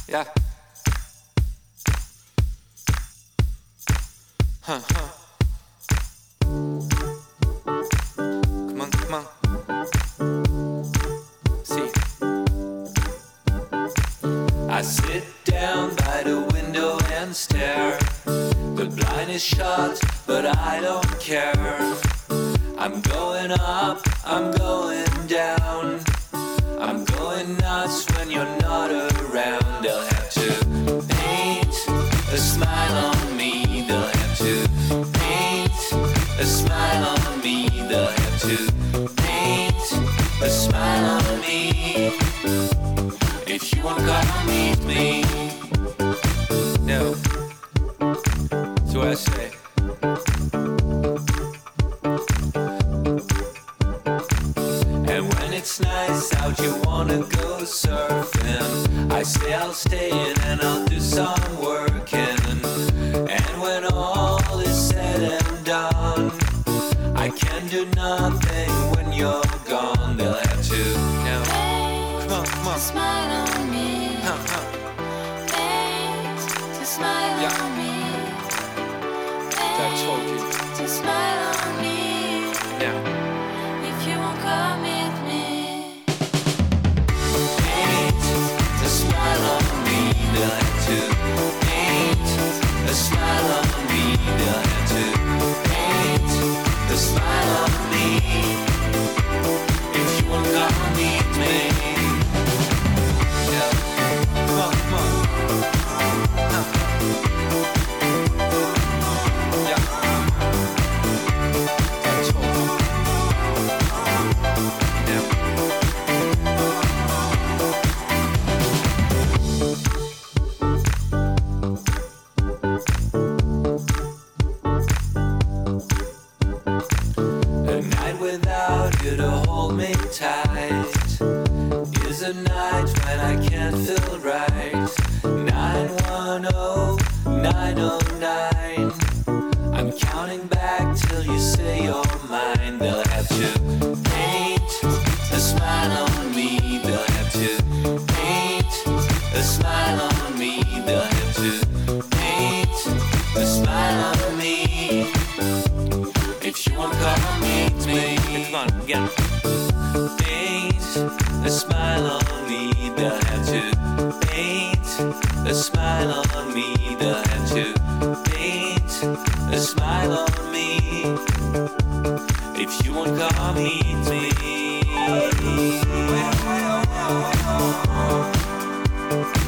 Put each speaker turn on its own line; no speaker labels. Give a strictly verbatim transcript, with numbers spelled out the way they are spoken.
Yeah. Huh, huh. Come on, come on. See. I sit down by the window and stare. The blind is shut, but I don't care. I'm going up, I'm going down. I'm going nuts when you're not around. They'll have to paint a smile on me. They'll have to paint a smile on me. They'll have to paint a smile on me. If you want to come meet me. No. So I say. And when it's nice out, you wanna go surfing. I say I'll stay in and I'll do some working. And when all is said and done, I can do nothing when you're gone. They'll have to now. Come on, come on.
Smile on me.
Huh, huh.
Thanks to smile
Yeah.
on me.
I told you.
To smile on me.
Now.
If you won't come with me.
Paint a smile on me. They'll have to paint a smile on me. They'll have to paint a smile on me. If you won't come meet me. Yeah. Come on, come on. Huh. Yeah. I told you. Yeah. A night without you to hold me tight is a night when I can't feel right. nine one zero, nine zero nine. I'm counting back till you say you're mine. They'll have to paint a smile on me. They'll have to paint a smile on me. They'll have to paint a smile on me. If you want to come meet me. Come on, again. Paint a smile on me. They'll have to paint a smile on me. They'll have to paint a smile on me. If you want to come meet me.